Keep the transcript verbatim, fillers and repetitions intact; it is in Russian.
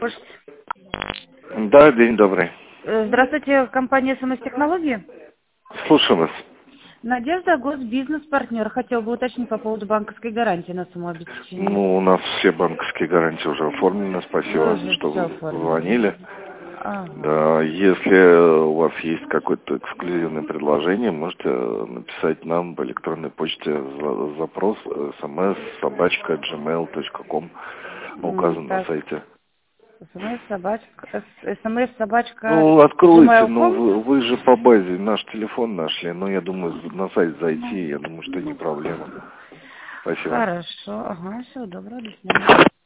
Может, Да, день добрый. э, Здравствуйте, компания СМС-технологии. Слушаю вас. Надежда, госбизнес-партнер. Хотел бы уточнить по поводу банковской гарантии на самообеспечение. Ну, у нас все банковские гарантии уже оформлены. Вы Спасибо, уже что все вы оформили. звонили. Ага. Да, если у вас есть какое-то эксклюзивное предложение, можете написать нам по электронной почте за- запрос смс собачка джимейл точка ком, М, указан на Так, сайте. смс-собачка, смс-собачка, Ну, откройте, ну gmail.com. вы, вы же по базе наш телефон нашли, но я думаю, на сайт зайти, я думаю, что не проблема. Спасибо. Хорошо, ага, всего доброго, до свидания.